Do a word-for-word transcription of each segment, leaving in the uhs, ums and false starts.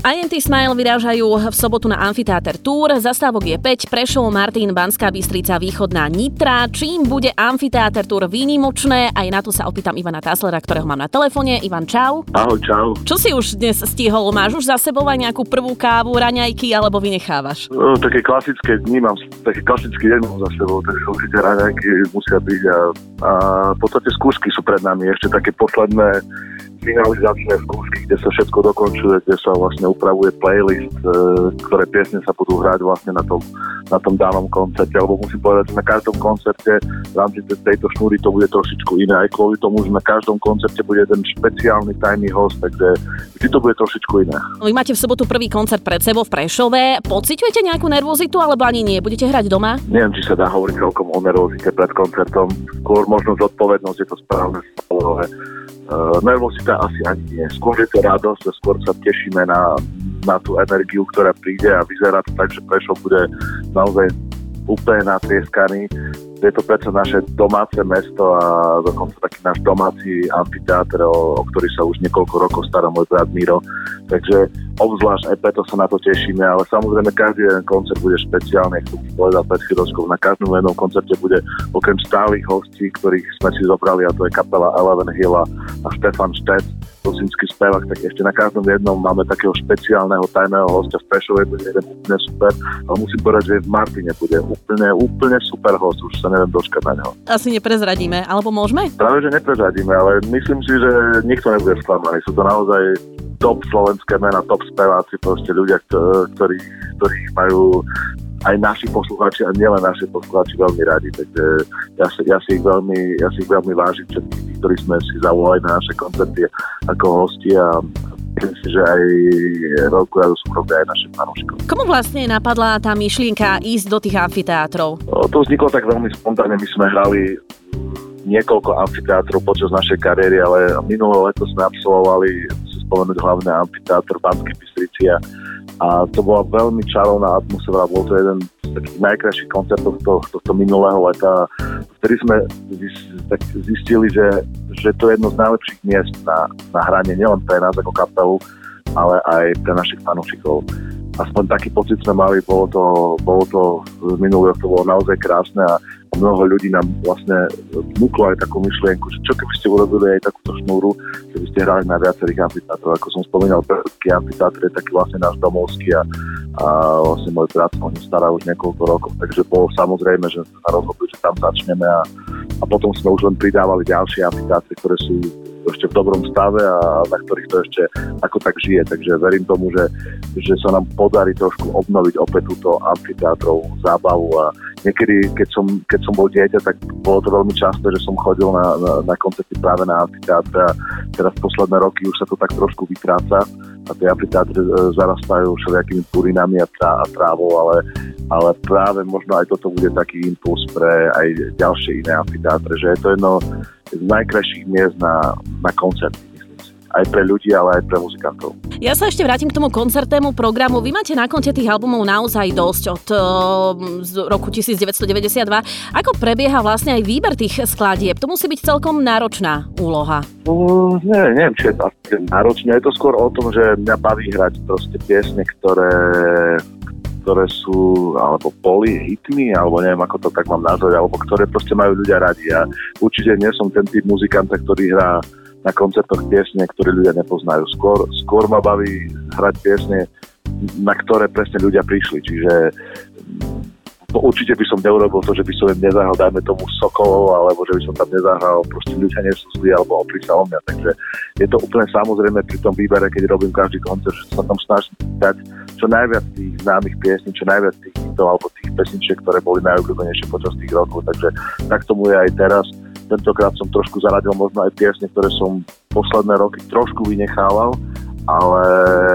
í en té Smile vyrážajú v sobotu na Amfiteáter Tour. Zastávok je päť, Prešov, Martin, Banská Bystrica, Východná Nitra. Čím bude Amfiteáter Tour výnimočné? Aj na to sa opýtam Ivana Táslera, ktorého mám na telefóne. Ivan, čau. Ahoj, čau. Čo si už dnes stihol? Máš už za sebou aj nejakú prvú kávu, raňajky, alebo vynechávaš? No, také klasické dni mám, taký klasický deň mám za sebou, takže určite raňajky musia byť a, a v podstate skúšky sú pred nami, ešte také posledné finalizačné skúšky, kde sa všetko dokončuje, kde sa vlastne upravuje playlist, e, ktoré piesne sa budú hrať vlastne na tom, na tom danom koncerte, alebo musím povedať, že na každom koncerte v rámci tejto šnúry to bude trošičku iné, aj kvôli tomu, že na každom koncerte bude jeden špeciálny tajný host, takže vždy to bude trošičku iné. Vy máte v sobotu prvý koncert pred sebou v Prešove. Pociťujete nejakú nervozitu, alebo ani nie? Budete hrať doma? Neviem, či sa dá hovoriť celkom o nervozite pred koncertom. Skôr možno zodpovednosť, je to správne slovo. Uh, nervozita asi ani nie. Skôr je to radosť, skôr sa tešíme na, na tú energiu, ktorá príde a vyzerá to tak, že Prešov bude naozaj úplne natrieskaný. Je to predsa naše domáce mesto a dokonca taký náš domáci amfiteáter, o, o ktorý sa už niekoľko rokov stará môj brat Miro. Takže obzvlášť aj preto sa na to tešíme, ale samozrejme každý jeden koncert bude špeciálny, ako som povedal pred chvíľočkou. Na každom jednom koncerte bude okrem stálych hostí, ktorých sme si zobrali, a to je kapela Eleven Hill a Štefan Štec, rusínsky spevák, tak ešte na každom jednom máme takého špeciálneho tajného hostia. V Prešove bude jeden úplne super, ale musím povedať, že v Martine bude úplne, úplne super host, už sa neviem dočkať na neho. Asi neprezradíme, alebo môžeme? Práve, že neprezradíme, ale myslím si, že nikto nebude sklamaný. Sú to naozaj top slovenské mená, top speváci, proste ľudia, ktorí, ktorí majú aj naši poslucháči a nielen naši poslucháči veľmi radi, takže ja si, ja si ich veľmi, ja si ich veľmi vážim všetkých, ktorí sme si zavolali na naše koncerty ako hosti a myslím si, že aj veľkú radosť sú robia aj našim fanúšikom. Komu vlastne napadla tá myšlienka ísť do tých amfiteátrov? No, to vzniklo tak veľmi spontánne, my sme hrali niekoľko amfiteátrov počas našej kariéry, ale minulé leto sme absolvovali, musím spomenúť hlavne amfiteátr v Banskej Bystrici a A to bola veľmi čarovná atmosféra, bol to jeden z takých najkrajších koncertov tohto, tohto minulého leta, vtedy sme zistili, že, že to je jedno z najlepších miest na, na hranie, nielen pre nás ako kapelu, ale aj pre našich fanúšikov. Aspoň taký pocit sme mali, bolo to, bolo to minulý rok, to bolo naozaj krásne a mnoho ľudí nám vlastne vnúklo aj takú myšlienku, že čo keby ste urobili aj takúto šnúru, že by ste hrali na viacerých amfiteátroch. Ako som spomínal, prvý amfiteátr je taký vlastne náš domovský a, a vlastne môj brat sa o ňu stará už niekoľko rokov, takže bolo samozrejme, že sme sa rozhodli, že tam začneme a, a potom sme už len pridávali ďalšie amfiteátry, ktoré sú ešte v dobrom stave a na ktorých to ešte ako tak žije. Takže verím tomu, že, že sa nám podarí trošku obnoviť opäť túto amfiteátrovú zábavu a niekedy, keď som, keď som bol dieťa, tak bolo to veľmi často, že som chodil na, na, na koncerty práve na amfiteátre a teraz posledné roky už sa to tak trošku vytráca a tie amfiteátre zarastajú všelijakými purinami a, trá, a trávou, ale, ale práve možno aj toto bude taký impuls pre aj ďalšie iné amfiteátre, že je to jedno z najkrajších miest na, na koncerty, myslím si. Aj pre ľudí, ale aj pre muzikantov. Ja sa ešte vrátim k tomu koncertnému programu. Vy máte na konte tých albumov naozaj dosť od uh, z roku devätnásťstodeväťdesiatdva. Ako prebieha vlastne aj výber tých skladieb? To musí byť celkom náročná úloha. Uh, nie, neviem, či je to náročné. Je to skôr o tom, že mňa baví hrať proste piesne, ktoré ktoré sú, alebo boli hitmi, alebo neviem, ako to tak mám nazvať, alebo ktoré proste majú ľudia radi. A určite nie som ten typ muzikanta, ktorý hrá na koncertoch piesne, ktoré ľudia nepoznajú. Skôr, skôr ma baví hrať piesne, na ktoré presne ľudia prišli. Čiže to určite by som neurobil to, že by som nezahral, dajme tomu Sokolov, alebo že by som tam nezahral, proste ľudia nie sú zlí, alebo opri sa o mňa. Takže je to úplne samozrejme pri tom výbere, keď robím každý koncert, že sa tam snažím dať čo najviac tých známych piesní, čo najviac tých hitov, alebo tých pesničiek, ktoré boli najobľúbenejšie počas tých rokov. Takže tak tomu je aj teraz. Tentokrát som trošku zaradil možno aj piesne, ktoré som posledné roky trošku vynechával, ale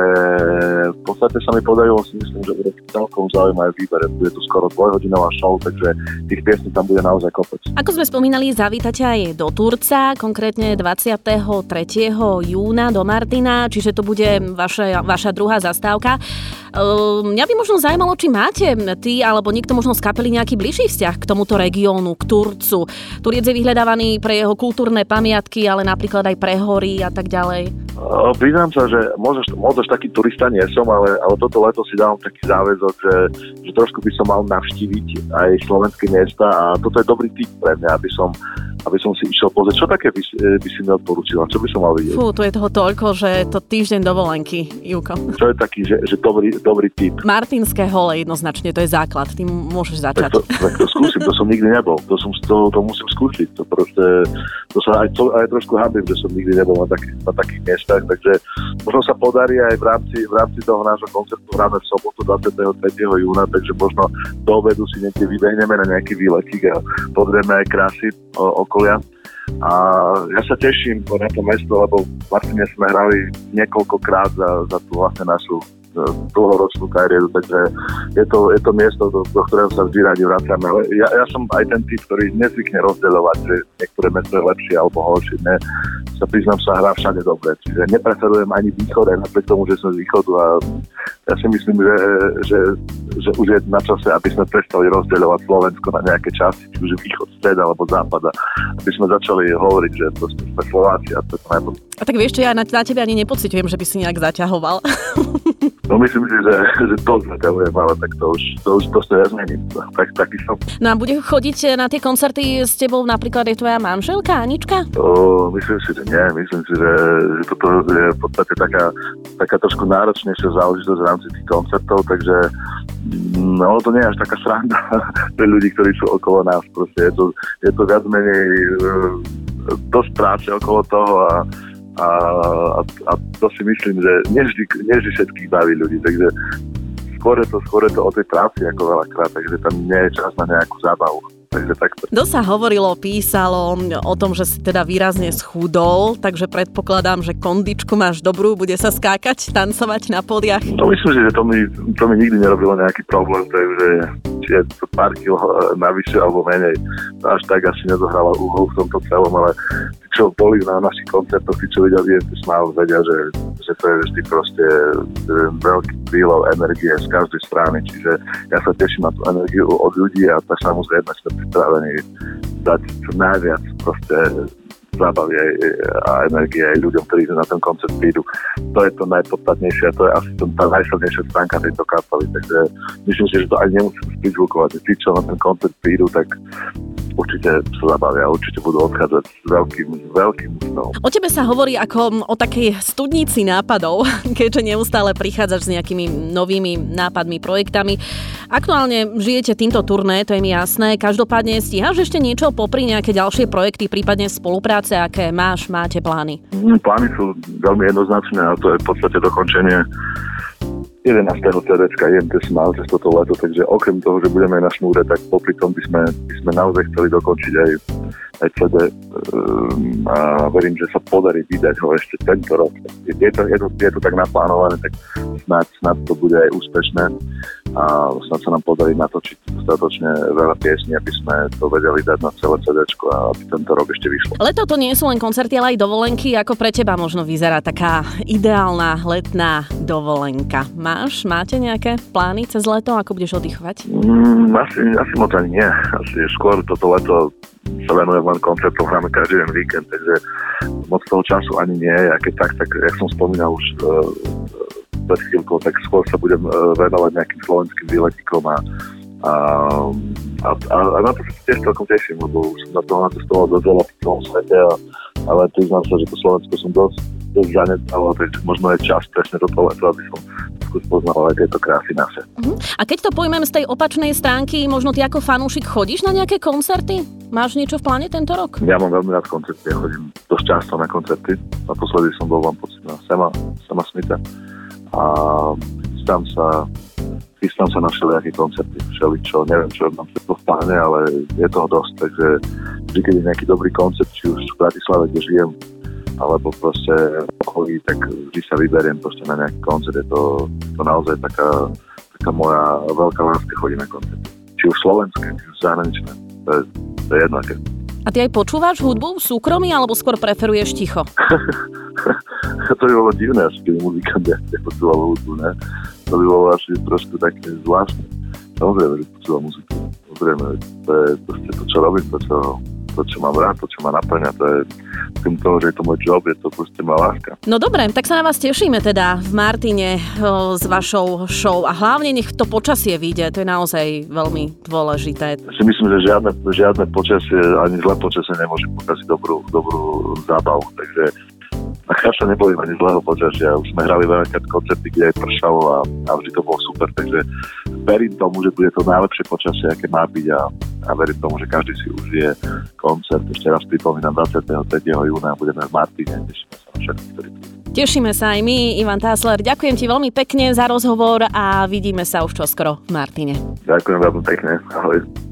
v podstate sa mi podarilo, si myslím, že bude celkom zaujímavé výber. Bude to skoro dvojhodinová show, takže tých piesní tam bude naozaj kopec. Ako sme spomínali, zavítate aj do Turca, konkrétne dvadsiateho tretieho júna do Martina, čiže to bude vaša, vaša druhá zastávka. Uh, mňa by možno zaujímalo, či máte ty alebo niekto možno z kapely nejaký bližší vzťah k tomuto regiónu, k Turcu. Turiec je vyhľadávaný pre jeho kultúrne pamiatky, ale napríklad aj pre hory a tak ďalej. O, priznám sa, že možno, možno taký turista nie som, ale, ale toto leto si dávam taký záväzok, že, že trošku by som mal navštíviť aj slovenské miesta a toto je dobrý tip pre mňa, aby som aby som si išiel pozrieť. Čo také by, by si mi odporúčila? Čo by som mal vidieť? Fú, tu je toho toľko, že to týždeň dovolenky, Júko. Čo je taký, že, že dobrý, dobrý tip? Martinské hole jednoznačne, to je základ. Ty môžeš začať. Tak to, tak to skúsim, to som nikdy nebol. To, som, to, to musím skúsiť. To proste, to sa aj, to, aj trošku hábim, že som nikdy nebol na, taký, na takých miestach, takže možno sa podarí aj v rámci, v rámci toho nášho koncertu hráme v sobotu dvadsiateho tretieho júna, takže možno do obedu si niekde vybehneme na nejaký výletík a pozrieme aj krásy o, okolia. A ja sa teším na to mesto, lebo v Martine sme hrali niekoľkokrát za, za tú vlastne našu dlhoročnú kariéru, takže je to, je to miesto, do, do ktorého sa vždy radi vracame. Ale ja, ja som aj ten typ, ktorý nezvykne rozdeľovať, že niektoré mesto je lepšie alebo horšie. Ne, sa priznám, sa hrá všade dobre. Čiže nepreferujem ani východ, aj napriek tomu, že som z východu a ja si myslím, že, že, že už je na čase, aby sme prestali rozdeľovať Slovensko na nejaké časti, či už východ, stred alebo západ, aby sme začali hovoriť, že to sme Slováci a to je to najpodstatnejšie. A tak vieš čo, ja na, na tebe ani nepociťujem, že by si nejak zaťahoval. No myslím si, že, že to zaťahujem, ale tak to už, to už to sa ja zmením. Tak, taký som. No a bude chodiť na tie koncerty s tebou napríklad aj tvoja manželka, Anička? O, myslím si, že nie. Myslím si, že, že toto je v podstate taká, taká trošku náročnejšia záležitosť v rámci tých koncertov, takže no to nie je až taká sranda pre ľudí, ktorí sú okolo nás. Proste je to, je to viac menej dosť práce okolo toho a A, a, a to si myslím, že nevždy, nevždy všetkých baví ľudí, takže skôr je to, skôr je to o tej práci ako veľakrát, takže tam nie je čas na nejakú zábavu. Takže takto. Dosť sa hovorilo, písalo o tom, že si teda výrazne schudol, takže predpokladám, že kondičku máš dobrú, bude sa skákať, tancovať na pódiach. No myslím si, že to mi, to mi nikdy nerobilo nejaký problém, takže či je to pár kilo navyše alebo menej, až tak asi nezohrala úhol v tomto celom, ale tí, čo boli na našich koncertoch, tí, čo videli Vienty Smile, vedia, že, že to je vždy proste veľký prílev energie z každej strany, čiže ja sa teším na tú energiu od ľudí a tak samozrejme sme pripravení dať čo najviac proste zábavy a energie aj ľuďom, ktorí na ten koncert prídu. To je to najpodstatnejšie a to je asi tá najsilnejšia stránka tejto kapely, takže myslím si, že to aj nemusím sprízvukovať. Tí, čo na ten koncert prídu, tak určite sa zabavia, určite budú odchádzať s veľkým, veľkým úsmevom. O tebe sa hovorí ako o takej studnici nápadov, keďže neustále prichádzaš s nejakými novými nápadmi, projektami. Aktuálne žijete týmto turné, to je mi jasné. Každopádne stíhaš ešte niečo popri nejaké ďalšie projekty, prípadne spolupráce, aké máš, máte plány? Plány sú veľmi jednoznačné a to je v podstate dokončenie jedenásteho cé déčka Vienty Smile cez toto leto, takže okrem toho, že budeme na šnúre, tak popri tom by sme, by sme naozaj chceli dokončiť aj, aj cé dé um, a verím, že sa podarí vydať ho ešte tento rok. Je, je, to, je, to, je to tak naplánované, tak snad, snad to bude aj úspešné a snad sa nám podarí natočiť dostatočne veľa piesní, aby sme to vedeli dať na celé cé déčko a aby tento rok ešte vyšlo. Leto to nie sú len koncerty, ale aj dovolenky. Ako pre teba možno vyzerá taká ideálna letná dovolenka? Máš, máte nejaké plány cez leto, ako budeš oddychovať? Mm, asi, asi moc ani nie. Asi skôr toto leto sa venujem len koncertom, hráme každý jeden víkend, takže moc toho času ani nie. A keď tak, tak jak som spomínal už uh, pred chvíľkou, tak skôr sa budem uh, venovať nejakým slovenským výletikom a, a, a, a na to sa tiež celkom teším, lebo už som na to nacestoval dosť veľa v celom svete, a, ale priznám sa, že to Slovensko som dosť dosť zanedbalo, takže možno je čas presne toto leto, aby som skús poznal aj tieto krásy naše. Uh-huh. A keď to pojmem z tej opačnej stránky, možno ty ako fanúšik chodíš na nejaké koncerty? Máš niečo v pláne tento rok? Ja mám veľmi rád koncerty, ja chodím dosť často na koncerty. Naposledy som bol vám pocit na Sama, Sama Smitha a chystám sa chystám sa na všelijaké koncerty, všeličo, neviem, čo mám všetko v pláne, ale je toho dosť, takže vždy, keď je nejaký dobrý koncert, či už v Bratislave, kde žijem, alebo proste okolí, tak vždy sa vyberiem proste na nejaký koncert. Je to, to naozaj taká, taká moja veľká láska chodí na koncerty. Či už slovenské, či už zahraničné. To je, to je jedno. A ty aj počúvaš hudbu v súkromí, alebo skôr preferuješ ticho? To by bolo divné, až keď muzikant nepočúval hudbu, ne? To by bolo asi trošku také zvláštne. Samozrejme, že počúvam muziku. Samozrejme, to je proste to, čo robím, to, čo, to, to, čo mám rád, to, čo ma naplňa, to je tým toho, že je to môj job, je to proste moja láska. No dobre, tak sa na vás tešíme teda v Martine o, s vašou show a hlavne nech to počasie vyjde, to je naozaj veľmi dôležité. Si myslím, že žiadne, žiadne počasie, ani zlé počasie nemôže pokaziť dobrú, dobrú zábavu, takže a sa nebojím ani zlého počasia. Už sme hrali veľakrát koncerty, kde aj pršalo a, a vždy to bolo super, takže verím tomu, že bude to najlepšie počasie, aké má byť a, a verím tomu, že každý si užije koncert. Ešte raz pripomínam dvadsiateho tretieho júna budeme v Martine. Tešíme sa na všetkých, ktorí prídu. Tešíme sa aj my, Ivan Tássler. Ďakujem ti veľmi pekne za rozhovor a vidíme sa už čoskoro v Martine. Ďakujem veľmi pekne. Ahoj.